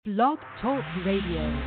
Blog Talk Radio.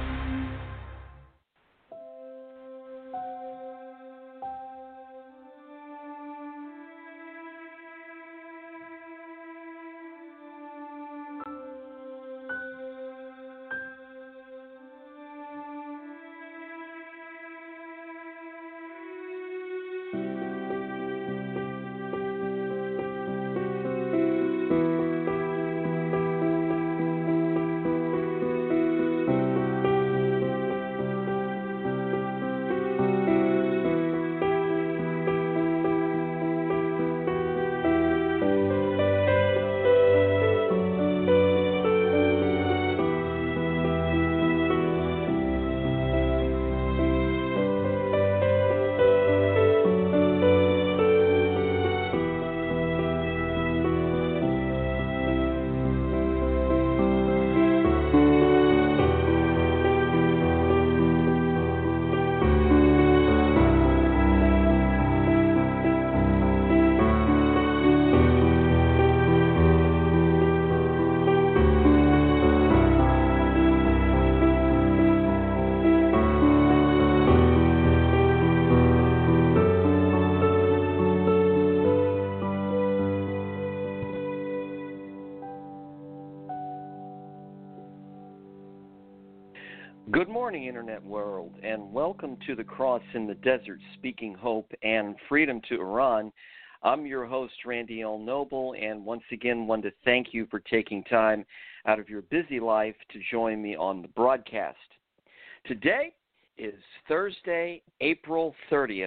Good morning, Internet world, and welcome to The Cross in the Desert, speaking hope and freedom to Iran. I'm your host, Randy L. Noble, and once again want to thank you for taking time out of your busy life to join me on the broadcast. Today is Thursday, April 30th,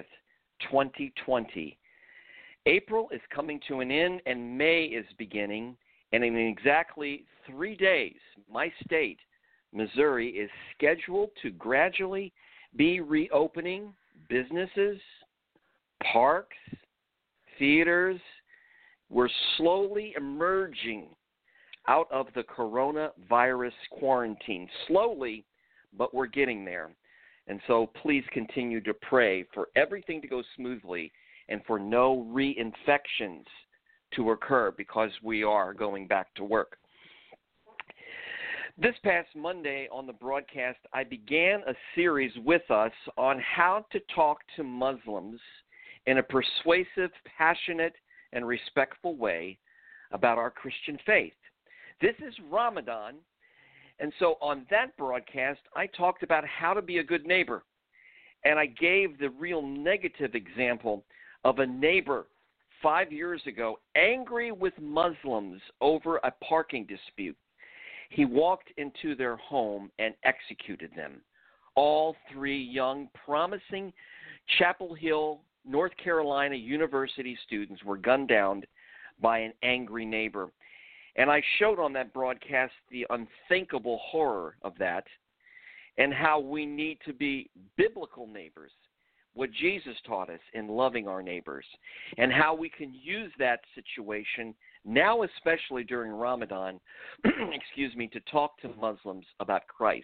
2020. April is coming to an end, and May is beginning, and in exactly 3 days, my state, Missouri, is scheduled to gradually be reopening businesses, parks, theaters. We're slowly emerging out of the coronavirus quarantine. Slowly, but we're getting there. And so please continue to pray for everything to go smoothly and for no reinfections to occur because we are going back to work. This past Monday on the broadcast, I began a series with us on how to talk to Muslims in a persuasive, passionate, and respectful way about our Christian faith. This is Ramadan, and so on that broadcast, I talked about how to be a good neighbor, and I gave the real negative example of a neighbor 5 years ago angry with Muslims over a parking dispute. He walked into their home and executed them. All three young, promising Chapel Hill, North Carolina University students were gunned down by an angry neighbor. And I showed on that broadcast the unthinkable horror of that and how we need to be biblical neighbors, what Jesus taught us in loving our neighbors, and how we can use that situation now, especially during Ramadan, to talk to Muslims about Christ.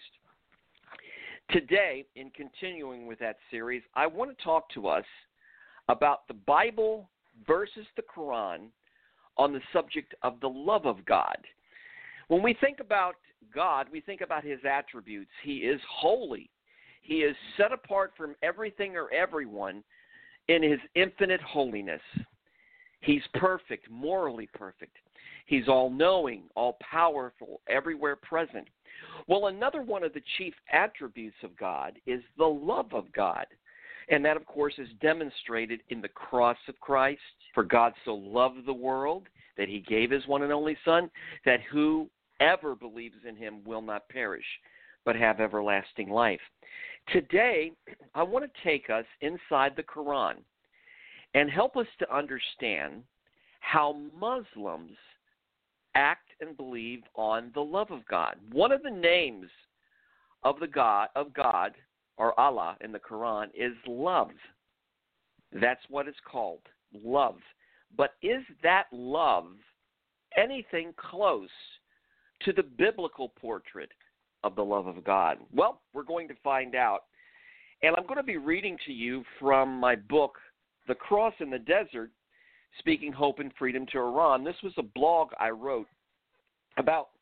Today, in continuing with that series, I want to talk to us about the Bible versus the Quran on the subject of the love of God. When we think about God, we think about his attributes. He is holy. He is set apart from everything or everyone in his infinite holiness. He's perfect, morally perfect. He's all-knowing, all-powerful, everywhere present. Well, another one of the chief attributes of God is the love of God. And that, of course, is demonstrated in the cross of Christ. For God so loved the world that he gave his one and only Son, that whoever believes in him will not perish, but have everlasting life. Today, I want to take us inside the Quran and help us to understand how Muslims act and believe on the love of God. One of the names of God, or Allah in the Quran, is love. That's what it's called, love. But is that love anything close to the biblical portrait of the love of God? Well, we're going to find out. And I'm going to be reading to you from my book, The Cross in the Desert, Speaking Hope and Freedom to Iran. This was a blog I wrote about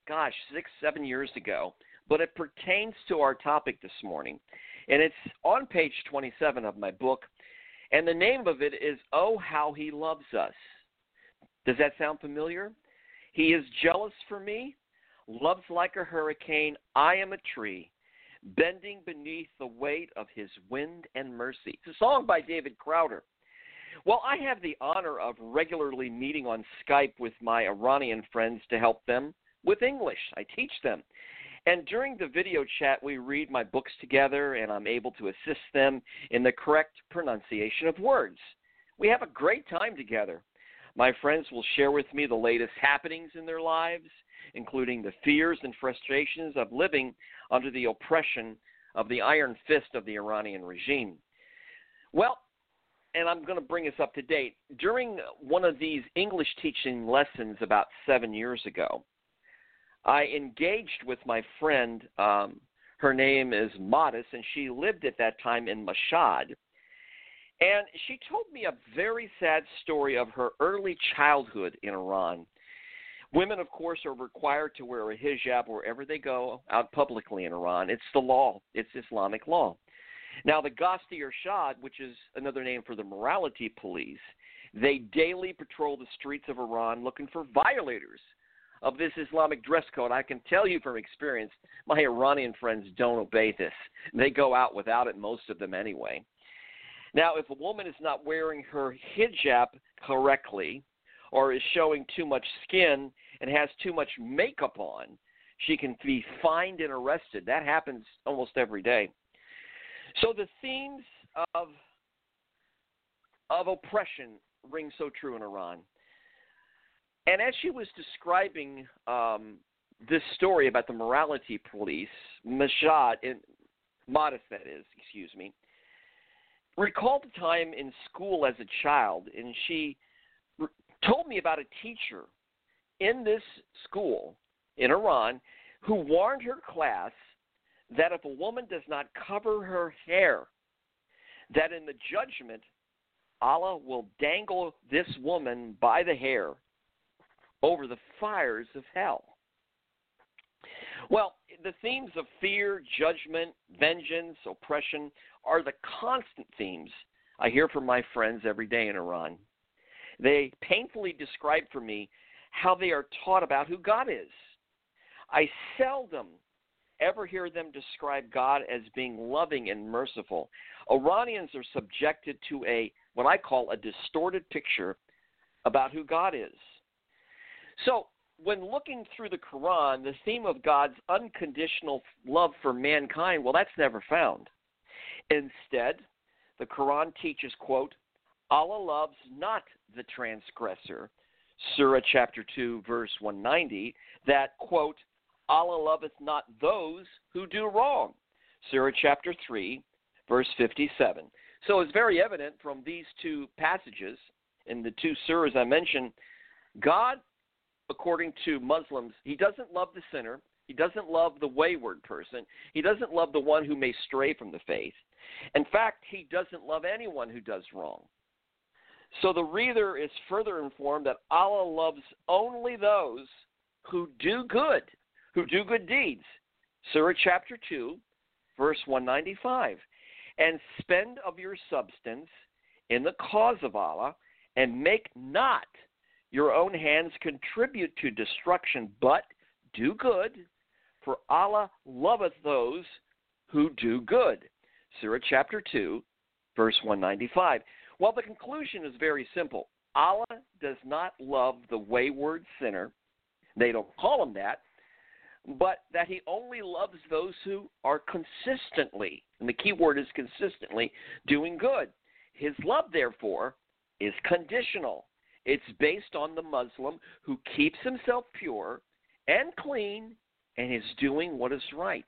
gosh, 6, 7 years ago, but it pertains to our topic this morning. And it's on page 27 of my book, and the name of it is Oh, How He Loves Us. Does that sound familiar? He is jealous for me, loves like a hurricane. I am a tree, bending beneath the weight of his wind and mercy. It's a song by David Crowder. Well, I have the honor of regularly meeting on Skype with my Iranian friends to help them with English. I teach them. And during the video chat, we read my books together, and I'm able to assist them in the correct pronunciation of words. We have a great time together. My friends will share with me the latest happenings in their lives, including the fears and frustrations of living under the oppression of the iron fist of the Iranian regime. Well, and I'm going to bring us up to date. During one of these English teaching lessons about 7 years ago, I engaged with my friend. Her name is Modis, and she lived at that time in Mashhad. And she told me a very sad story of her early childhood in Iran. Women, of course, are required to wear a hijab wherever they go out publicly in Iran. It's the law. It's Islamic law. Now, the Ghasti Irshad, which is another name for the morality police, they daily patrol the streets of Iran looking for violators of this Islamic dress code. I can tell you from experience, my Iranian friends don't obey this. They go out without it, most of them anyway. Now, if a woman is not wearing her hijab correctly or is showing too much skin and has too much makeup on, she can be fined and arrested. That happens almost every day. So the themes of oppression ring so true in Iran. And as she was describing this story about the morality police, Modis, that is, recalled a time in school as a child, and she told me about a teacher in this school in Iran who warned her class that if a woman does not cover her hair, that in the judgment, Allah will dangle this woman by the hair over the fires of hell. Well, the themes of fear, judgment, vengeance, oppression are the constant themes I hear from my friends every day in Iran. They painfully describe for me how they are taught about who God is. I seldom ever hear them describe God as being loving and merciful. Iranians are subjected to what I call a distorted picture about who God is. So, when looking through the Quran, the theme of God's unconditional love for mankind, well, that's never found. Instead, the Quran teaches, quote, Allah loves not the transgressor, Surah chapter 2, verse 190, that, quote, Allah loveth not those who do wrong, Surah chapter 3, verse 57. So it's very evident from these two passages in the two surahs I mentioned, God, according to Muslims, he doesn't love the sinner. He doesn't love the wayward person. He doesn't love the one who may stray from the faith. In fact, he doesn't love anyone who does wrong. So the reader is further informed that Allah loves only those who do good deeds. Surah chapter 2, verse 195. And spend of your substance in the cause of Allah, and make not your own hands contribute to destruction, but do good, for Allah loveth those who do good. Surah chapter 2, verse 195. Well, the conclusion is very simple. Allah does not love the wayward sinner. They don't call him that, but that he only loves those who are consistently, and the key word is consistently, doing good. His love, therefore, is conditional. It's based on the Muslim who keeps himself pure and clean and is doing what is right.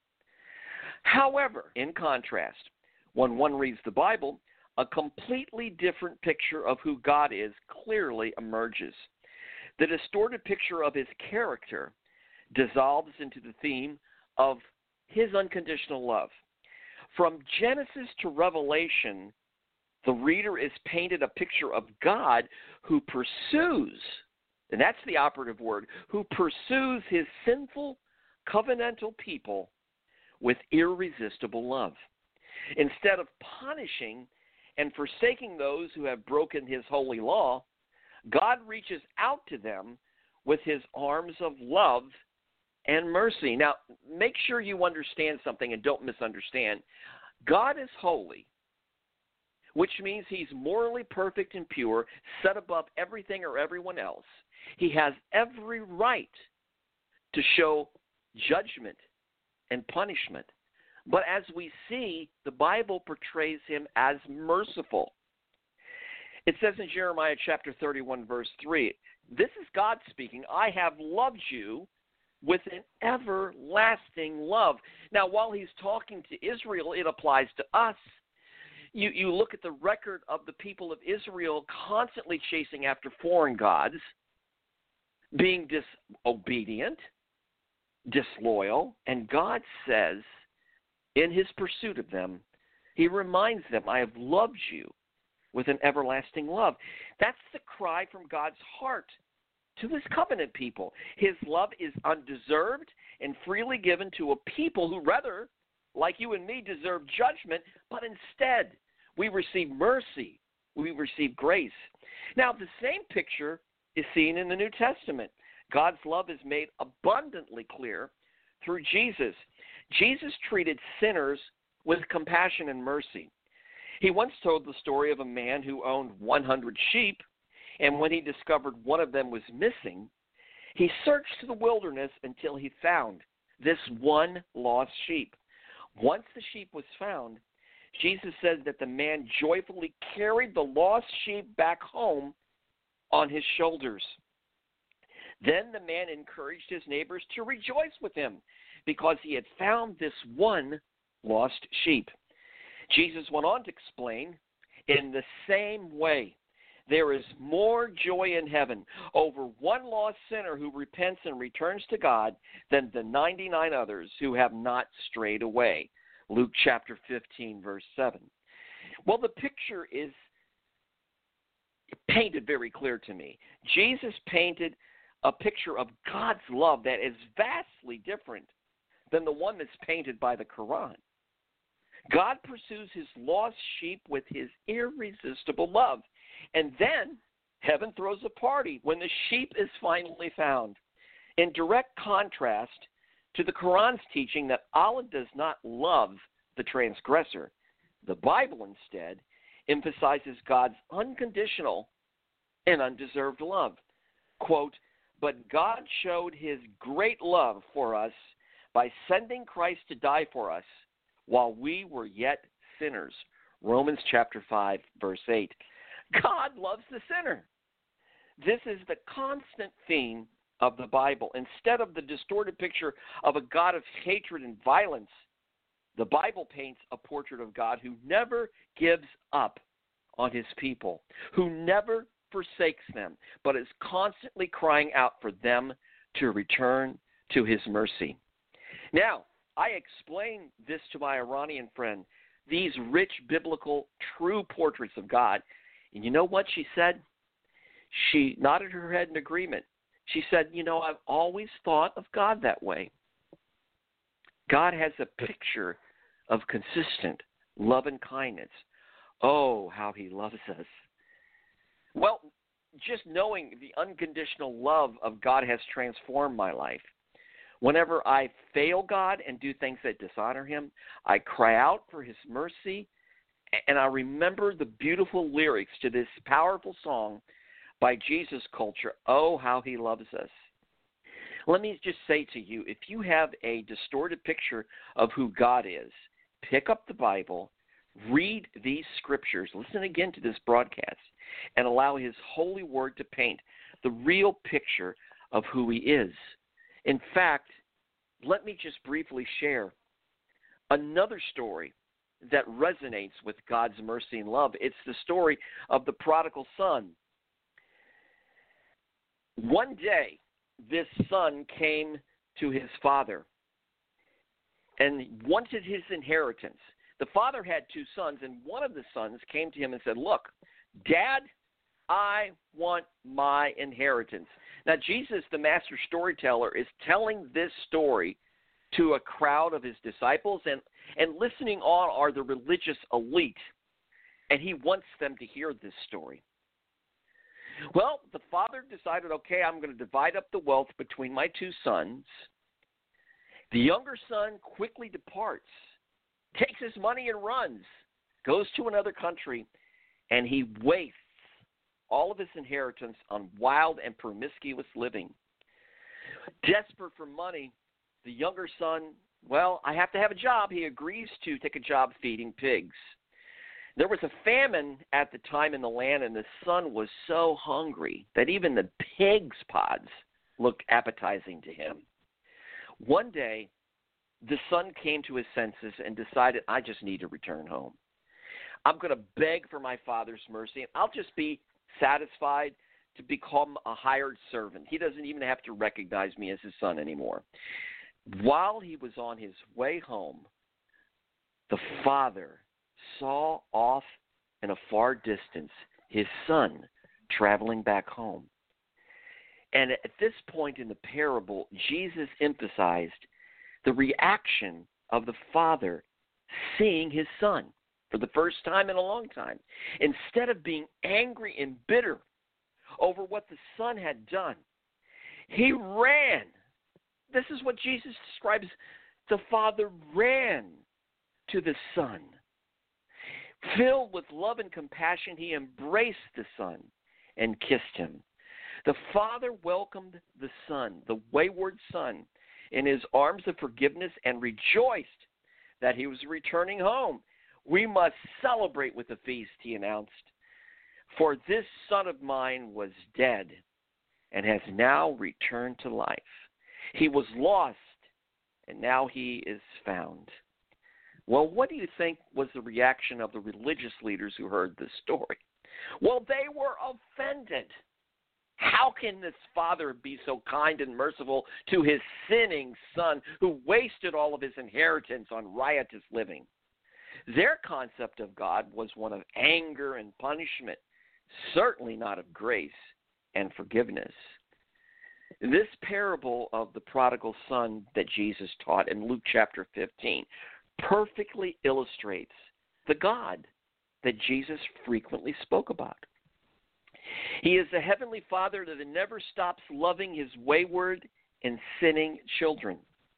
However, in contrast, when one reads the Bible, a completely different picture of who God is clearly emerges. The distorted picture of his character dissolves into the theme of his unconditional love. From Genesis to Revelation, the reader is painted a picture of God who pursues, and that's the operative word, who pursues his sinful covenantal people with irresistible love. Instead of punishing and forsaking those who have broken his holy law, God reaches out to them with his arms of love and mercy. Now, make sure you understand something and don't misunderstand. God is holy, which means he's morally perfect and pure, set above everything or everyone else. He has every right to show judgment and punishment. But as we see, the Bible portrays him as merciful. It says in Jeremiah chapter 31, verse 3, this is God speaking, I have loved you with an everlasting love. Now, while he's talking to Israel, it applies to us. You look at the record of the people of Israel constantly chasing after foreign gods, being disobedient, disloyal, and God says, in his pursuit of them, he reminds them, I have loved you with an everlasting love. That's the cry from God's heart to his covenant people. His love is undeserved and freely given to a people who rather, like you and me, deserve judgment, but instead we receive mercy. We receive grace. Now, the same picture is seen in the New Testament. God's love is made abundantly clear through Jesus. Jesus treated sinners with compassion and mercy. He once told the story of a man who owned 100 sheep, and when he discovered one of them was missing, he searched the wilderness until he found this one lost sheep. Once the sheep was found, Jesus said that the man joyfully carried the lost sheep back home on his shoulders. Then the man encouraged his neighbors to rejoice with him because he had found this one lost sheep. Jesus went on to explain, in the same way, there is more joy in heaven over one lost sinner who repents and returns to God than the 99 others who have not strayed away. Luke chapter 15, verse 7. Well, the picture is painted very clear to me. Jesus painted a picture of God's love that is vastly different than the one that's painted by the Quran. God pursues his lost sheep with his irresistible love. And then heaven throws a party when the sheep is finally found. In direct contrast to the Quran's teaching that Allah does not love the transgressor, the Bible instead emphasizes God's unconditional and undeserved love. Quote, but God showed his great love for us by sending Christ to die for us while we were yet sinners. Romans chapter 5, verse 8. God loves the sinner. This is the constant theme of the Bible. Instead of the distorted picture of a God of hatred and violence, the Bible paints a portrait of God who never gives up on his people, who never forsakes them, but is constantly crying out for them to return to his mercy. Now, I explained this to my Iranian friend, these rich biblical true portraits of God. And you know what she said? She nodded her head in agreement. She said, I've always thought of God that way. God has a picture of consistent love and kindness. Oh, how he loves us. Well, just knowing the unconditional love of God has transformed my life. Whenever I fail God and do things that dishonor him, I cry out for his mercy, and I remember the beautiful lyrics to this powerful song by Jesus Culture, Oh, How He Loves Us. Let me just say to you, if you have a distorted picture of who God is, pick up the Bible, read these scriptures, listen again to this broadcast, and allow his holy word to paint the real picture of who he is. In fact, let me just briefly share another story that resonates with God's mercy and love. It's the story of the prodigal son. One day, this son came to his father and wanted his inheritance. The father had two sons, and one of the sons came to him and said, look, Dad, I want my inheritance. Now, Jesus, the master storyteller, is telling this story to a crowd of his disciples, and listening on are the religious elite, and he wants them to hear this story. Well, the father decided, okay, I'm going to divide up the wealth between my two sons. The younger son quickly departs, takes his money and runs, goes to another country, and he wastes all of his inheritance on wild and promiscuous living. Desperate for money, the younger son, well, I have to have a job. He agrees to take a job feeding pigs. There was a famine at the time in the land, and the son was so hungry that even the pigs' pods looked appetizing to him. One day, the son came to his senses and decided, I just need to return home. I'm going to beg for my father's mercy, and I'll just be satisfied to become a hired servant. He doesn't even have to recognize me as his son anymore. While he was on his way home, the father saw off in a far distance his son traveling back home. And at this point in the parable, Jesus emphasized the reaction of the father seeing his son for the first time in a long time. Instead of being angry and bitter over what the son had done, he ran. This is what Jesus describes. The father ran to the son. Filled with love and compassion, he embraced the son and kissed him. The father welcomed the son, the wayward son, in his arms of forgiveness and rejoiced that he was returning home. We must celebrate with a feast, he announced. For this son of mine was dead and has now returned to life. He was lost, and now he is found. Well, what do you think was the reaction of the religious leaders who heard this story? Well, they were offended. How can this father be so kind and merciful to his sinning son who wasted all of his inheritance on riotous living? Their concept of God was one of anger and punishment, certainly not of grace and forgiveness. This parable of the prodigal son that Jesus taught in Luke chapter 15 perfectly illustrates the God that Jesus frequently spoke about. He is the heavenly Father that never stops loving his wayward and sinning children.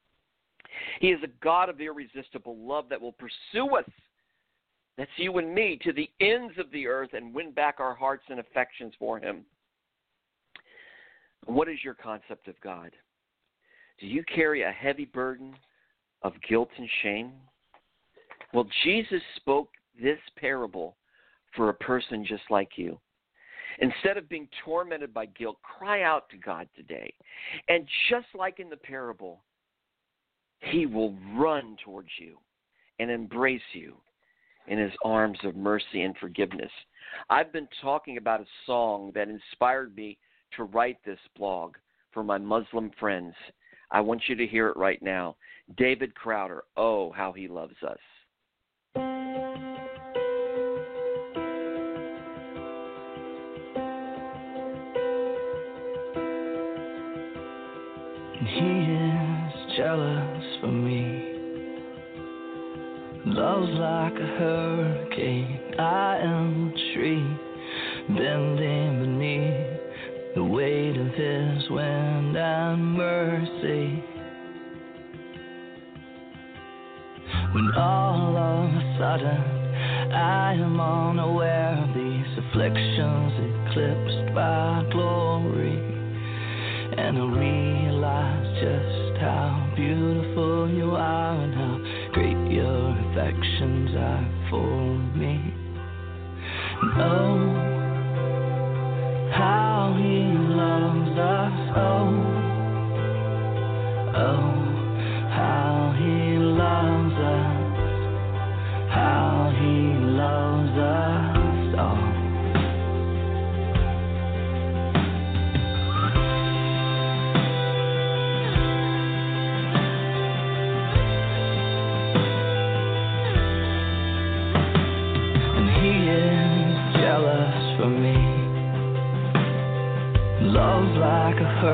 He is a God of irresistible love that will pursue us, that's you and me, to the ends of the earth and win back our hearts and affections for him. What is your concept of God? Do you carry a heavy burden of guilt and shame? Well, Jesus spoke this parable for a person just like you. Instead of being tormented by guilt, cry out to God today. And just like in the parable, he will run towards you and embrace you in his arms of mercy and forgiveness. I've been talking about a song that inspired me to write this blog for my Muslim friends. I want you to hear it right now. David Crowder, Oh, How He Loves Us. He is jealous for me. Love's like a hurricane. I am a tree bending beneath the weight of his wind and mercy. When all of a sudden I am unaware of these afflictions eclipsed by glory, and I realize just how beautiful you are and how great your affections are for me. And oh, how he loves us, oh, how he loves us, how he loves us all. Love's like a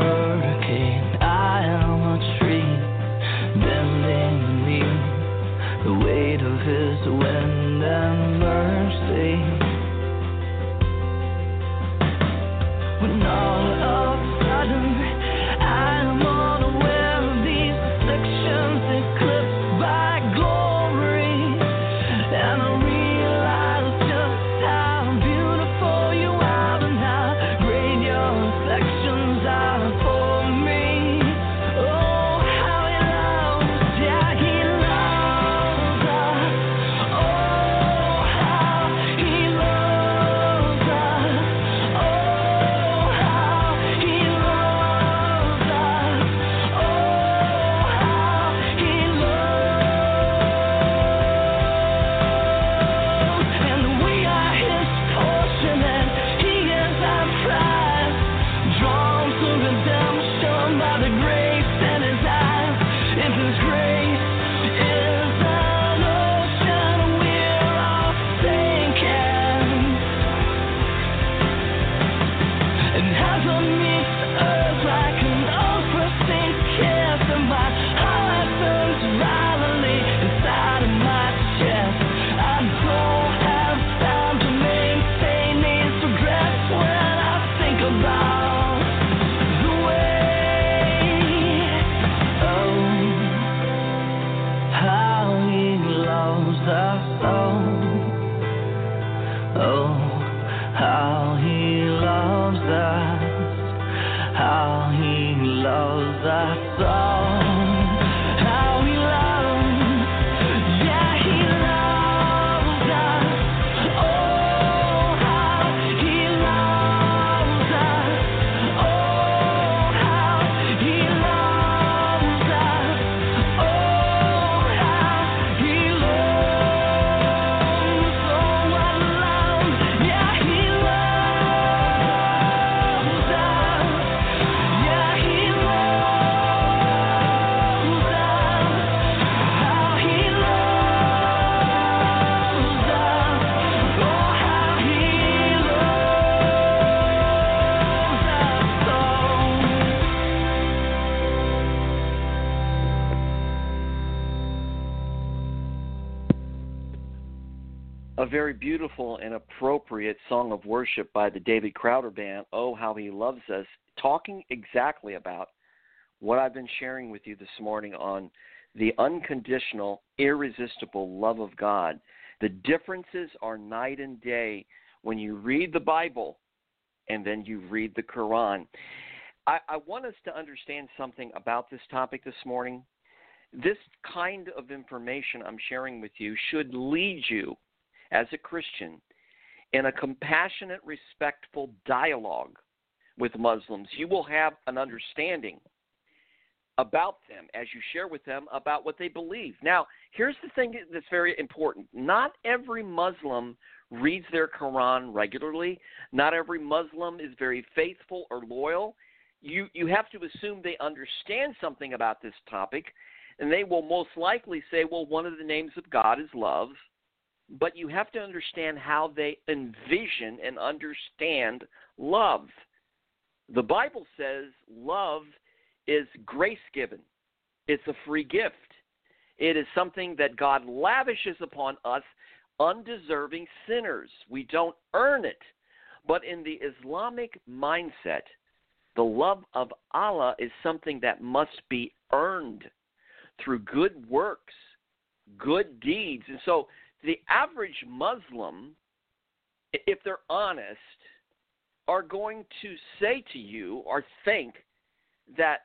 A very beautiful and appropriate song of worship by the David Crowder Band, Oh, How He Loves Us, talking exactly about what I've been sharing with you this morning on the unconditional, irresistible love of God. The differences are night and day when you read the Bible and then you read the Quran. I want us to understand something about this topic this morning. This kind of information I'm sharing with you should lead you, as a Christian, in a compassionate, respectful dialogue with Muslims. You will have an understanding about them as you share with them about what they believe. Now, here's the thing that's very important. Not every Muslim reads their Quran regularly. Not every Muslim is very faithful or loyal. You have to assume they understand something about this topic, and they will most likely say, well, one of the names of God is love. But you have to understand how they envision and understand love. The Bible says love is grace given. It's a free gift. It is something that God lavishes upon us, undeserving sinners. We don't earn it. But in the Islamic mindset, the love of Allah is something that must be earned through good works, good deeds. And so the average Muslim, if they're honest, are going to say to you or think that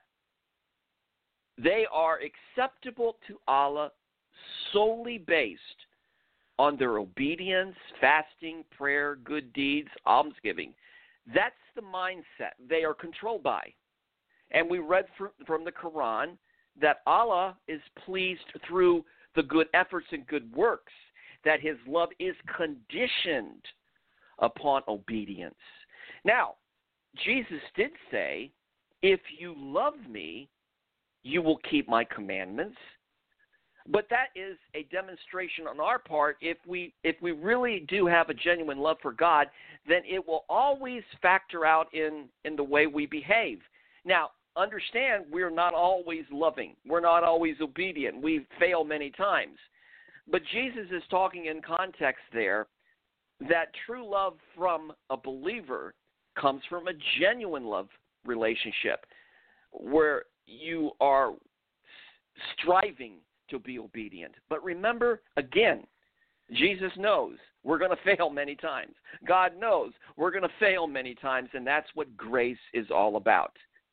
they are acceptable to Allah solely based on their obedience, fasting, prayer, good deeds, almsgiving. That's the mindset they are controlled by. And we read from the Quran that Allah is pleased through the good efforts and good works, that his love is conditioned upon obedience. Now, Jesus did say, if you love me, you will keep my commandments. But that is a demonstration on our part. If we really do have a genuine love for God, then it will always factor out in the way we behave. Now, understand, we're not always loving. We're not always obedient. We fail many times. But Jesus is talking in context there that true love from a believer comes from a genuine love relationship where you are striving to be obedient. But remember, again, Jesus knows we're going to fail many times. God knows we're going to fail many times, and that's what grace is all about.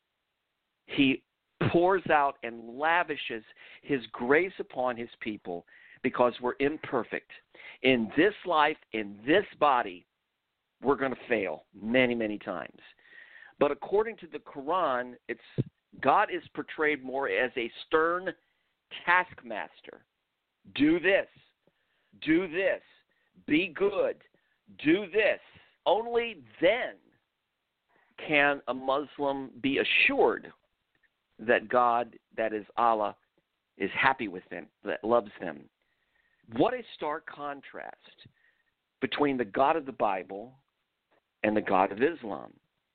He pours out and lavishes his grace upon his people because we're imperfect. In this life, in this body, we're going to fail many, many times. But according to the Quran, God is portrayed more as a stern taskmaster. Do this. Do this. Be good. Do this. Only then can a Muslim be assured that God, that is Allah, is happy with them, that loves them. What a stark contrast between the God of the Bible and the God of Islam.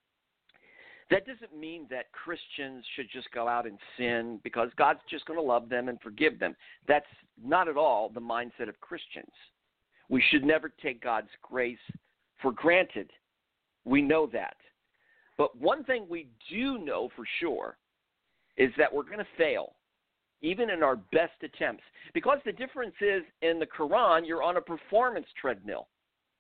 That doesn't mean that Christians should just go out and sin because God's just going to love them and forgive them. That's not at all the mindset of Christians. We should never take God's grace for granted. We know that. But one thing we do know for sure is that we're going to fail, even in our best attempts. Because the difference is, in the Quran, you're on a performance treadmill.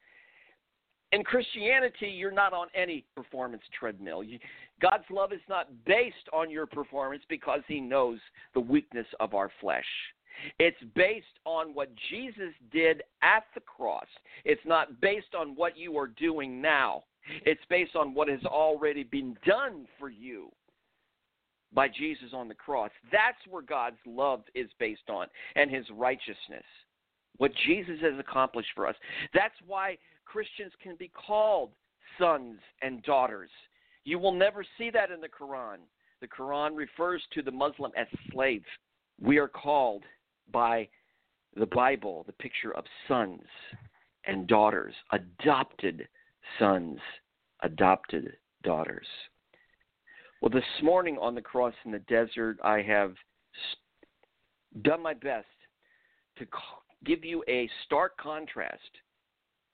In Christianity, you're not on any performance treadmill. God's love is not based on your performance because he knows the weakness of our flesh. It's based on what Jesus did at the cross. It's not based on what you are doing now. It's based on what has already been done for you by Jesus on the cross. That's where God's love is based on, and his righteousness, what Jesus has accomplished for us. That's why Christians can be called sons and daughters. You will never see that in the Quran. The Quran refers to the Muslim as slaves. We are called by the Bible the picture of sons and daughters, adopted sons, adopted daughters. Well, this morning on the cross in the desert, I have done my best to give you a stark contrast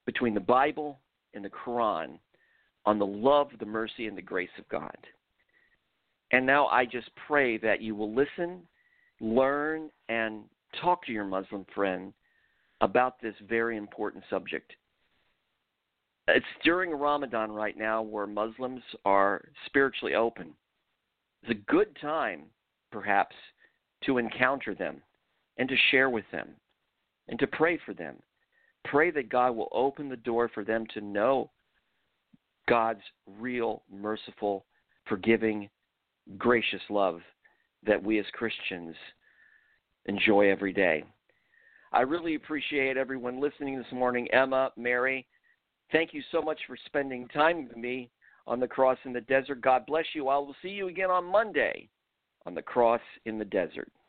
between the Bible and the Quran on the love, the mercy, and the grace of God. And now I just pray that you will listen, learn, and talk to your Muslim friend about this very important subject. It's during Ramadan right now where Muslims are spiritually open. It's a good time, perhaps, to encounter them and to share with them and to pray for them. Pray that God will open the door for them to know God's real, merciful, forgiving, gracious love that we as Christians enjoy every day. I really appreciate everyone listening this morning. Emma, Mary, thank you so much for spending time with me on the Cross in the Desert. God bless you. I will see you again on Monday on the Cross in the Desert.